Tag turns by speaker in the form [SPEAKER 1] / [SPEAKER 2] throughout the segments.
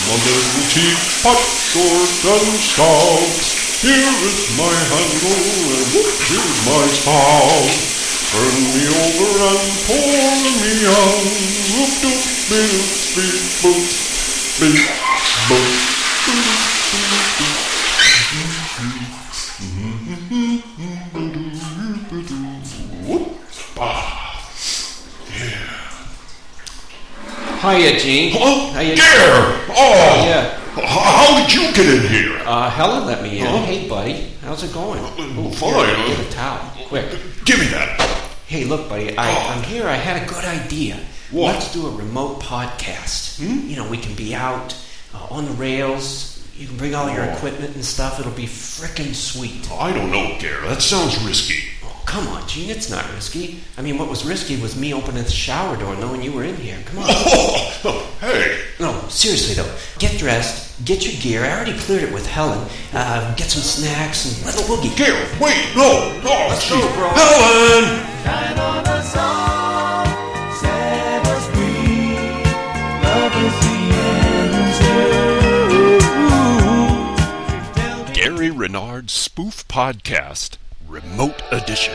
[SPEAKER 1] My little teapot, short and stout. Here is my handle, and here's my spout. Turn me over and pour me out. Whoop doop beep beep boop beep boop.
[SPEAKER 2] Hiya, Gene.
[SPEAKER 1] Huh?
[SPEAKER 2] Hiya.
[SPEAKER 1] Gare! Oh!
[SPEAKER 2] Yeah.
[SPEAKER 1] How did you get in here?
[SPEAKER 2] Helen let me in.
[SPEAKER 1] Huh?
[SPEAKER 2] Hey, buddy. How's it going?
[SPEAKER 1] Fine.
[SPEAKER 2] Here, get a towel, quick.
[SPEAKER 1] Give me that.
[SPEAKER 2] Hey, look, buddy. I'm here. I had a good idea.
[SPEAKER 1] What?
[SPEAKER 2] Let's do a remote podcast. You know, we can be out on the rails. You can bring all your equipment and stuff. It'll be frickin' sweet.
[SPEAKER 1] I don't know, Gare. That sounds risky.
[SPEAKER 2] Oh, come on, Gene. It's not risky. I mean, what was risky was me opening the shower door knowing you were in here. Come on.
[SPEAKER 1] Hey.
[SPEAKER 2] No, seriously though. Get dressed, get your gear. I already cleared it with Helen. Get some snacks and let the boogie.
[SPEAKER 1] Gare, wait, no.
[SPEAKER 2] Let's go, bro.
[SPEAKER 1] Helen!
[SPEAKER 3] Shine on a song, set us free. Love is the answer.
[SPEAKER 1] Gary Renard's Spoof Podcast, Remote Edition.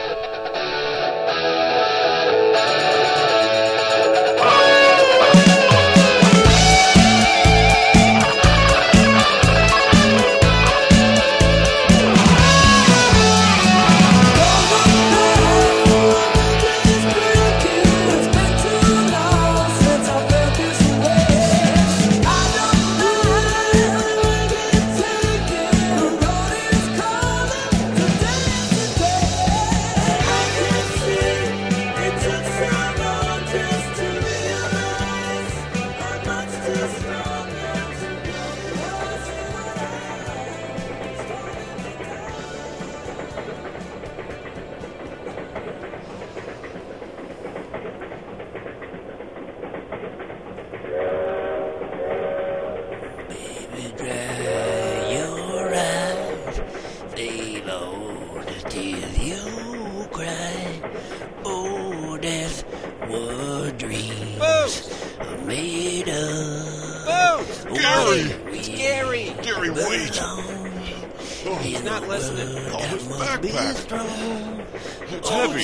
[SPEAKER 1] Gary, wait!
[SPEAKER 2] He's not listening.
[SPEAKER 1] Oh, his backpack. It's heavy.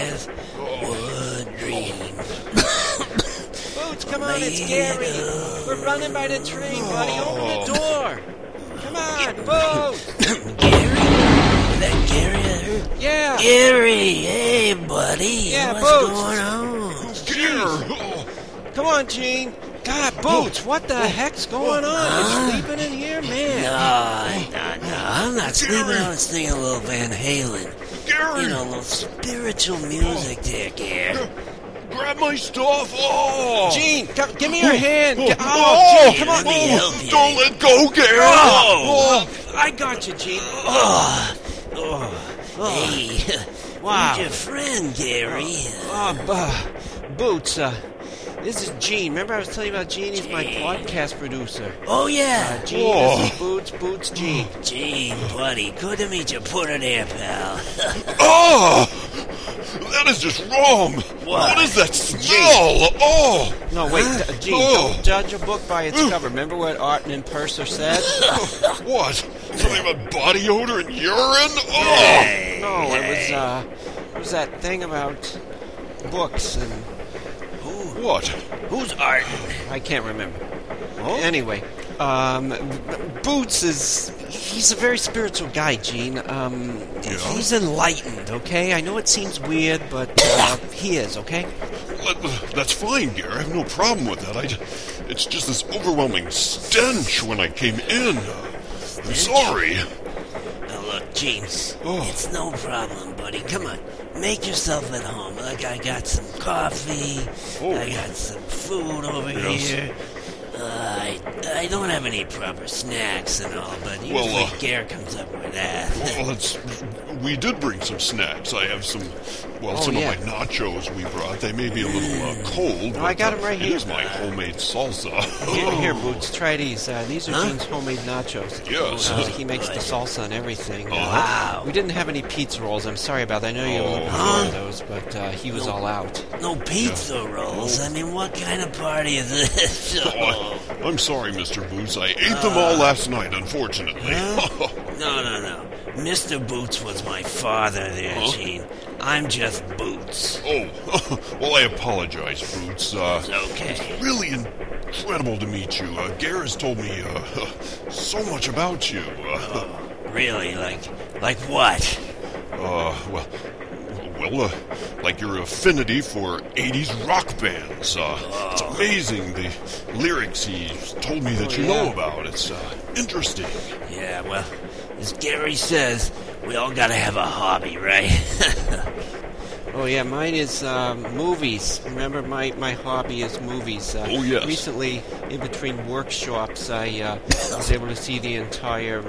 [SPEAKER 2] Boots, come on, it's Gary. We're running by the train, buddy. Open the door. Come on, Boots.
[SPEAKER 4] Gary? Is that Gary?
[SPEAKER 2] Yeah.
[SPEAKER 4] Gary, hey, buddy.
[SPEAKER 2] Yeah,
[SPEAKER 4] What's
[SPEAKER 2] Boots.
[SPEAKER 4] going on?
[SPEAKER 1] Gare!
[SPEAKER 2] Come on, Gene. God, Boots, what the heck's going on? You sleeping in here, man?
[SPEAKER 4] No, I'm not sleeping. I was thinking a little Van Halen.
[SPEAKER 1] Gary!
[SPEAKER 4] You know, a little spiritual music there, Gary.
[SPEAKER 1] Grab my stuff! Oh!
[SPEAKER 2] Gene, give me your hand. Gene, come on.
[SPEAKER 4] Let me help you.
[SPEAKER 1] Don't let go, Gare!
[SPEAKER 2] Oh, I got you, Gene.
[SPEAKER 4] Hey,
[SPEAKER 2] Wow.
[SPEAKER 4] who's your friend, Gary?
[SPEAKER 2] Boots, this is Gene. Remember I was telling you about Gene? He's my podcast producer.
[SPEAKER 4] Oh, yeah.
[SPEAKER 2] Gene, this is Boots, Gene.
[SPEAKER 4] Gene, buddy, good to meet you. Put it there, pal.
[SPEAKER 1] Oh! That is just wrong!
[SPEAKER 4] What?
[SPEAKER 1] What is that smell? Oh!
[SPEAKER 2] No, wait, Gene, don't judge a book by its cover. Remember what Artin and Purser said?
[SPEAKER 1] What? Something about body odor and urine? Oh!
[SPEAKER 4] Hey,
[SPEAKER 2] No,
[SPEAKER 4] hey.
[SPEAKER 2] it was that thing about books and
[SPEAKER 1] What?
[SPEAKER 4] Who's Art?
[SPEAKER 2] I can't remember. Anyway, Boots he's a very spiritual guy, Gene. He's enlightened, okay? I know it seems weird, but he is, okay?
[SPEAKER 1] That's fine, Gary. I have no problem with that. It's just this overwhelming stench when I came in. I'm sorry.
[SPEAKER 4] Now look, Gene, it's no problem, buddy. Come on, make yourself at home. Look, I got some coffee. I got some food over here. I don't have any proper snacks and all, but usually Gare comes up with that.
[SPEAKER 1] Well, we did bring some snacks. I have some of my nachos we brought. They may be a little cold.
[SPEAKER 2] No, I got them right here.
[SPEAKER 1] Here's my homemade salsa.
[SPEAKER 2] Here, Boots, try these. These are Gene's homemade nachos.
[SPEAKER 1] Yes.
[SPEAKER 2] He makes the salsa and everything.
[SPEAKER 4] Wow.
[SPEAKER 2] We didn't have any pizza rolls. I'm sorry about that. I know you were looking for those, but he was all out.
[SPEAKER 4] No pizza rolls? I mean, what kind of party is this?
[SPEAKER 1] I'm sorry, Mr. Boots. I ate them all last night, unfortunately.
[SPEAKER 4] No. Mr. Boots was my father there, Gene. I'm just Boots.
[SPEAKER 1] Oh, well, I apologize, Boots.
[SPEAKER 4] It's okay.
[SPEAKER 1] It's really incredible to meet you. Gare has told me so much about you.
[SPEAKER 4] Really? Like what?
[SPEAKER 1] Well, like your affinity for 80s rock bands. It's amazing, the lyrics he's told me that you know about. It's interesting.
[SPEAKER 4] Yeah, well, as Gary says, we all gotta have a hobby, right?
[SPEAKER 2] Oh, yeah, mine is movies. Remember, my hobby is movies.
[SPEAKER 1] Oh, yes.
[SPEAKER 2] Recently, in between workshops, I was able to see the entire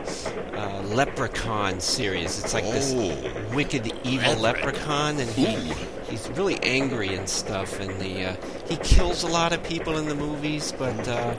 [SPEAKER 2] Leprechaun series. It's like this wicked, evil leprechaun, and he's really angry and stuff, and he kills a lot of people in the movies, but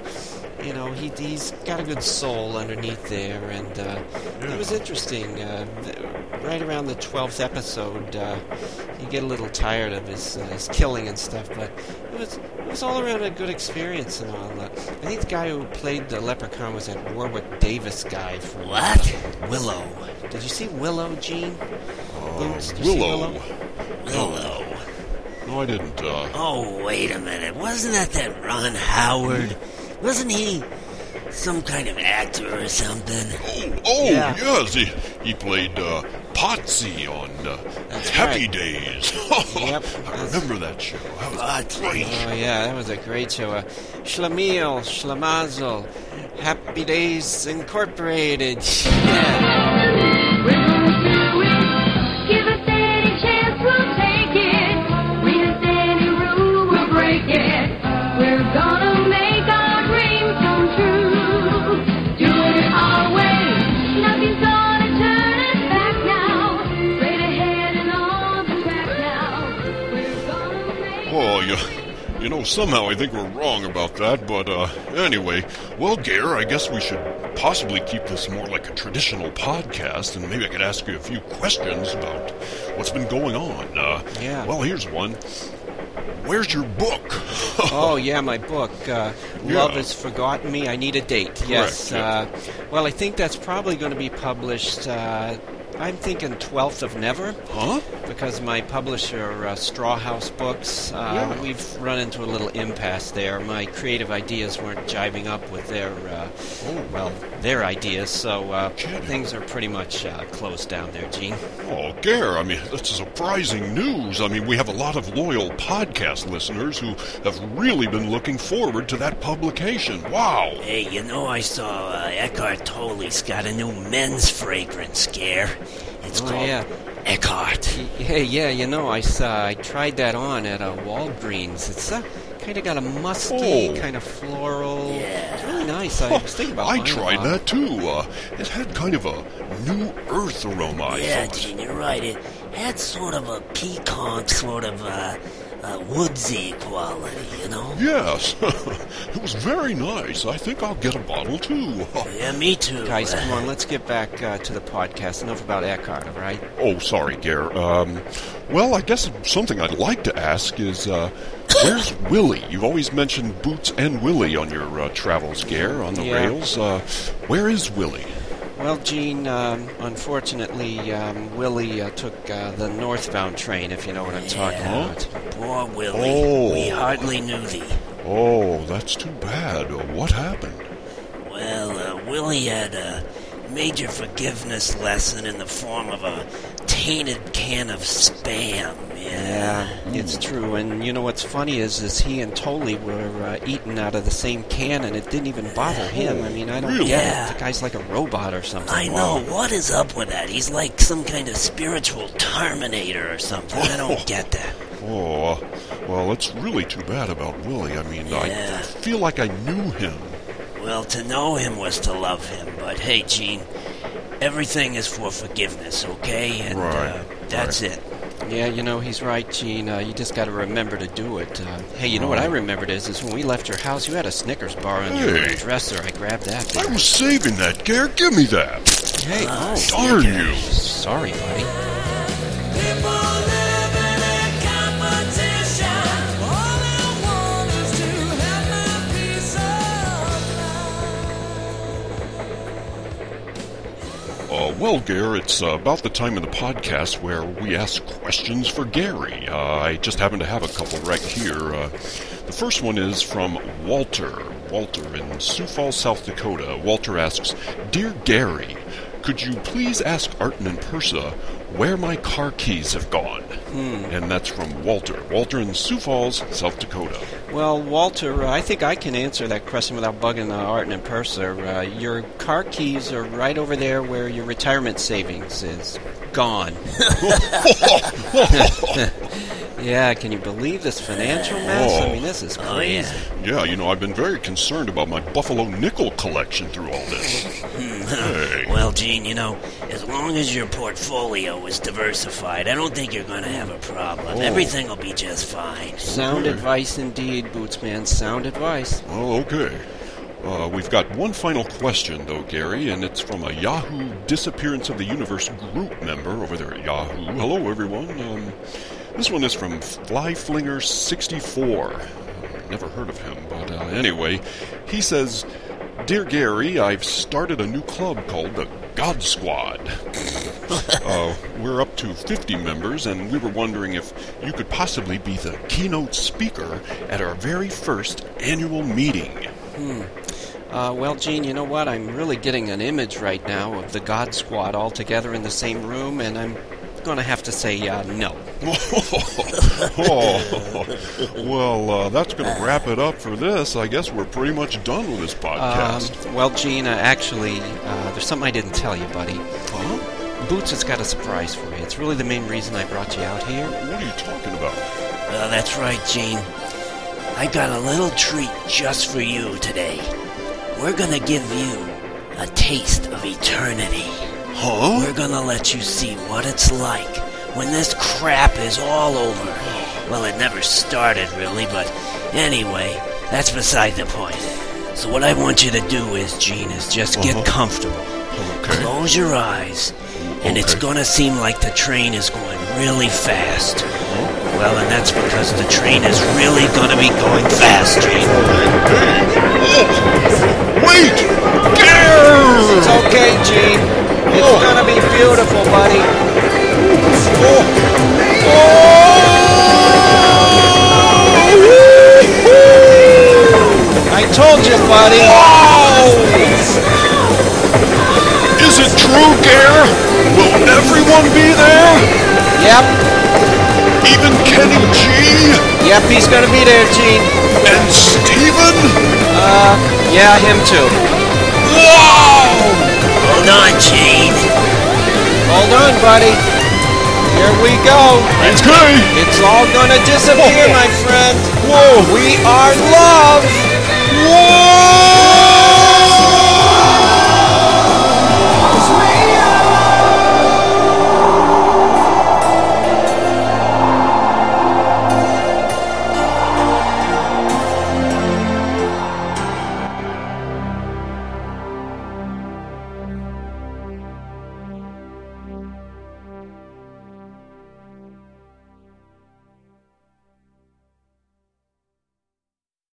[SPEAKER 2] he's got a good soul underneath there, and it was interesting. Right around the 12th episode, you get a little tired of his killing and stuff, but it was all around a good experience and all. I think the guy who played the leprechaun was that Warwick Davis guy from Willow. Did you see Willow, Gene? Boots, did you see
[SPEAKER 1] Willow.
[SPEAKER 4] Willow.
[SPEAKER 1] No, I didn't.
[SPEAKER 4] Oh, wait a minute. Wasn't that Ron Howard? Wasn't he some kind of actor or something?
[SPEAKER 2] Yeah.
[SPEAKER 1] Yes. He played Potsy on Happy Days.
[SPEAKER 2] Yep.
[SPEAKER 1] I remember that show. That was great.
[SPEAKER 2] Oh, yeah, that was a great show. Schlemiel, Schlemazel, Happy Days Incorporated. Yeah.
[SPEAKER 5] We're gonna do it. Give us any chance, we'll take it. Read us any rule, we'll break it. We're gonna make our dreams come true. Doing it our way. Nothing's gonna turn us back now. Straight ahead and on the track now. We're gonna make
[SPEAKER 1] Somehow I think we're wrong about that, but anyway, well, Gare, I guess we should possibly keep this more like a traditional podcast, and maybe I could ask you a few questions about what's been going on.
[SPEAKER 2] Yeah.
[SPEAKER 1] Well, here's one. Where's your book?
[SPEAKER 2] Oh, yeah, my book, Love Has Forgotten Me, I Need a Date. Yes. Well, I think that's probably going to be published, I'm thinking 12th of Never.
[SPEAKER 1] Huh?
[SPEAKER 2] Because my publisher, Straw House Books, we've run into a little impasse there. My creative ideas weren't jiving up with their ideas, so things are pretty much closed down there, Gene.
[SPEAKER 1] Oh, Gare, I mean, that's surprising news. I mean, we have a lot of loyal podcast listeners who have really been looking forward to that publication. Wow.
[SPEAKER 4] Hey, I saw Eckhart Tolle's got a new men's fragrance, Gare. It's called Eckhart.
[SPEAKER 2] Yeah, I tried that on at Walgreens. It's kind of got a musky, kind of floral.
[SPEAKER 4] Yeah.
[SPEAKER 2] It's really nice. I was thinking about
[SPEAKER 1] I
[SPEAKER 2] buying
[SPEAKER 1] tried
[SPEAKER 2] one.
[SPEAKER 1] that too. It had kind of a new earth aroma.
[SPEAKER 4] Yeah,
[SPEAKER 1] I thought.
[SPEAKER 4] Gene, you're right. It had sort of a peacock, sort of woodsy quality,
[SPEAKER 1] Yes, it was very nice. I think I'll get a bottle too.
[SPEAKER 4] Yeah, me too.
[SPEAKER 2] Guys, come on, let's get back to the podcast. Enough about Eckhart, all right?
[SPEAKER 1] Oh, sorry, Gare. Well, I guess something I'd like to ask is, where's Willie? You've always mentioned Boots and Willie on your travels, Gare, on the rails. Where is Willie?
[SPEAKER 2] Well, Gene, unfortunately, Willie took the northbound train, if you know what I'm talking about.
[SPEAKER 4] Poor Willie.
[SPEAKER 1] Oh.
[SPEAKER 4] We hardly knew thee.
[SPEAKER 1] Oh, that's too bad. What happened?
[SPEAKER 4] Well, Willie had a major forgiveness lesson in the form of a tainted can of Spam.
[SPEAKER 2] Yeah, it's true. And you know what's funny is he and Tolley were eating out of the same can, and it didn't even bother him. I mean, I don't
[SPEAKER 1] Really?
[SPEAKER 2] get it. The guy's like a robot or something.
[SPEAKER 4] I know. What is up with that? He's like some kind of spiritual Terminator or something. I don't get that.
[SPEAKER 1] Oh, well, it's really too bad about Willie. I mean, I feel like I knew him.
[SPEAKER 4] Well, to know him was to love him. But hey, Gene, everything is for forgiveness, okay? And that's it.
[SPEAKER 2] Yeah, he's right, Gene. You just got to remember to do it. Hey, you know what I remembered is when we left your house, you had a Snickers bar on your dresser. I grabbed that.
[SPEAKER 1] I was saving that, Gare. Give me that.
[SPEAKER 2] Hey,
[SPEAKER 1] Darn you.
[SPEAKER 2] sorry, buddy.
[SPEAKER 3] People living in competition. All I want is to have my piece of
[SPEAKER 1] Well, Gare, it's about the time in the podcast where we ask questions for Gary. I just happen to have a couple right here. The first one is from Walter. Walter in Sioux Falls, South Dakota. Walter asks, Dear Gary, could you please ask Artin and Persa where my car keys have gone? And that's from Walter. Walter in Sioux Falls, South Dakota.
[SPEAKER 2] Well, Walter, I think I can answer that question without bugging Artin and Purser. Your car keys are right over there where your retirement savings is. Gone. Yeah, can you believe this financial mess? I mean, this is crazy.
[SPEAKER 1] Yeah, I've been very concerned about my Buffalo nickel collection through all this. Hey.
[SPEAKER 4] Well, Gene, as long as your portfolio is diversified, I don't think you're going to have a problem. Everything will be just fine.
[SPEAKER 2] Sound advice indeed, Bootsman. Sound advice.
[SPEAKER 1] Oh, okay. We've got one final question, though, Gary, and it's from a Yahoo Disappearance of the Universe group member over there at Yahoo. Hello, everyone. This one is from Flyflinger64. Never heard of him, but anyway, he says, Dear Gary, I've started a new club called the God Squad. We're up to 50 members, and we were wondering if you could possibly be the keynote speaker at our very first annual meeting.
[SPEAKER 2] Well, Gene, you know what? I'm really getting an image right now of the God Squad all together in the same room, and I'm going to have to say no.
[SPEAKER 1] Well, that's going to wrap it up for this. I guess we're pretty much done with this podcast.
[SPEAKER 2] Well, Gene, actually, there's something I didn't tell you, buddy.
[SPEAKER 1] Huh?
[SPEAKER 2] Boots has got a surprise for you. It's really the main reason I brought you out here.
[SPEAKER 1] What are you talking about?
[SPEAKER 4] That's right, Gene. I got a little treat just for you today. We're going to give you a taste of eternity.
[SPEAKER 1] Huh?
[SPEAKER 4] We're going to let you see what it's like when this crap is all over. Well, it never started, really, but anyway, that's beside the point. So what I want you to do is, Gene, is just get comfortable.
[SPEAKER 1] Okay.
[SPEAKER 4] Close your eyes, and it's going to seem like the train is going really fast. Well, and that's because the train is really going to be going fast, Gene.
[SPEAKER 1] Wait! Gare!
[SPEAKER 2] It's okay, Gene. It's gonna be beautiful, buddy. I told you, buddy.
[SPEAKER 1] Is it true, Gare? Will everyone be there?
[SPEAKER 2] Yep.
[SPEAKER 1] Even Kenny G?
[SPEAKER 2] Yep, he's gonna be there, Gene.
[SPEAKER 1] And Steven?
[SPEAKER 2] Yeah, him too.
[SPEAKER 1] Wow!
[SPEAKER 4] Hold on, Gene.
[SPEAKER 2] Hold on, buddy. Here we go.
[SPEAKER 1] Okay.
[SPEAKER 2] It's all gonna disappear, my friend.
[SPEAKER 1] Whoa.
[SPEAKER 2] We are love.
[SPEAKER 1] Whoa!